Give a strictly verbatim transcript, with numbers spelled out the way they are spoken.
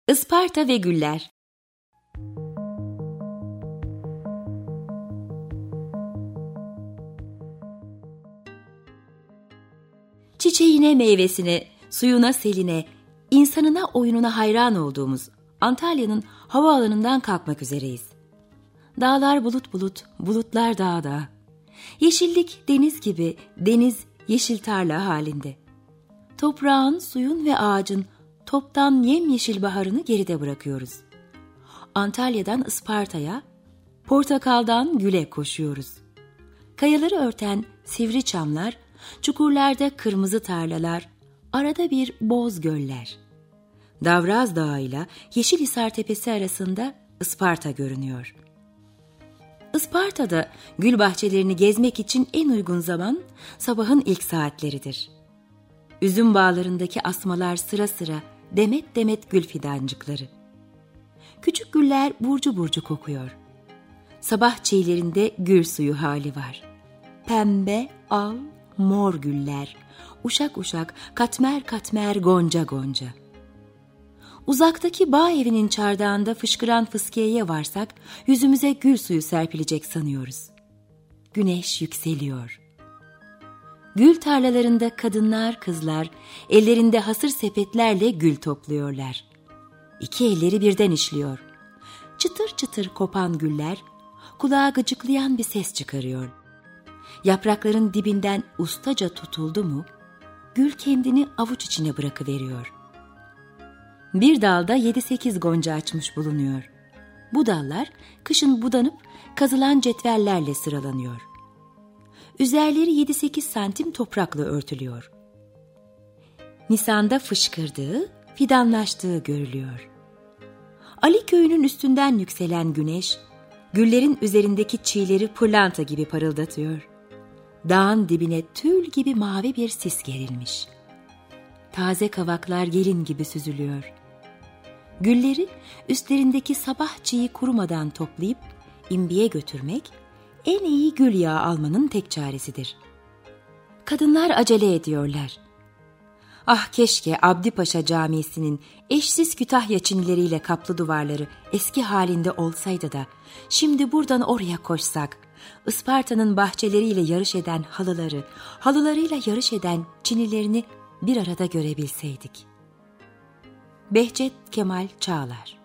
Isparta ve Güller. Çiçeğine, meyvesine, suyuna, seline, insanına, oyununa hayran olduğumuz Antalya'nın havaalanından kalkmak üzereyiz. Dağlar bulut bulut, bulutlar dağ dağ. Yeşillik deniz gibi, deniz yeşil tarla halinde. Toprağın, suyun ve ağacın toptan yemyeşil baharını geride bırakıyoruz. Antalya'dan Isparta'ya, portakaldan güle koşuyoruz. Kayaları örten sivri çamlar, çukurlarda kırmızı tarlalar, arada bir boz göller. Davraz Dağı ile Yeşilhisar Tepesi arasında Isparta görünüyor. Isparta'da gül bahçelerini gezmek için en uygun zaman sabahın ilk saatleridir. Üzüm bağlarındaki asmalar sıra sıra, demet demet gül fidancıkları. Küçük güller burcu burcu kokuyor. Sabah çiğlerinde gül suyu hali var. Pembe, al, mor güller, uşak uşak, katmer katmer, gonca gonca. Uzaktaki bağ evinin çardağında fışkıran fıskiyeye varsak, yüzümüze gül suyu serpilecek sanıyoruz. Güneş yükseliyor. Gül tarlalarında kadınlar, kızlar, ellerinde hasır sepetlerle gül topluyorlar. İki elleri birden işliyor. Çıtır çıtır kopan güller, kulağa gıcıklayan bir ses çıkarıyor. Yaprakların dibinden ustaca tutuldu mu, gül kendini avuç içine bırakıveriyor. Bir dalda yedi sekiz gonca açmış bulunuyor. Bu dallar kışın budanıp kazılan cetvellerle sıralanıyor. Üzerleri yedi sekiz santim toprakla örtülüyor. Nisan'da fışkırdığı, fidanlaştığı görülüyor. Ali Köyü'nün üstünden yükselen güneş, güllerin üzerindeki çiğleri pırlanta gibi parıldatıyor. Dağın dibine tül gibi mavi bir sis gerilmiş. Taze kavaklar gelin gibi süzülüyor. Gülleri üstlerindeki sabah çiği kurumadan toplayıp imbiye götürmek, en iyi gül yağı almanın tek çaresidir. Kadınlar acele ediyorlar. Ah keşke Abdi Paşa Camii'sinin eşsiz Kütahya çinileriyle kaplı duvarları eski halinde olsaydı da şimdi buradan oraya koşsak, Isparta'nın bahçeleriyle yarış eden halıları, halılarıyla yarış eden çinilerini bir arada görebilseydik. Behçet Kemal Çağlar.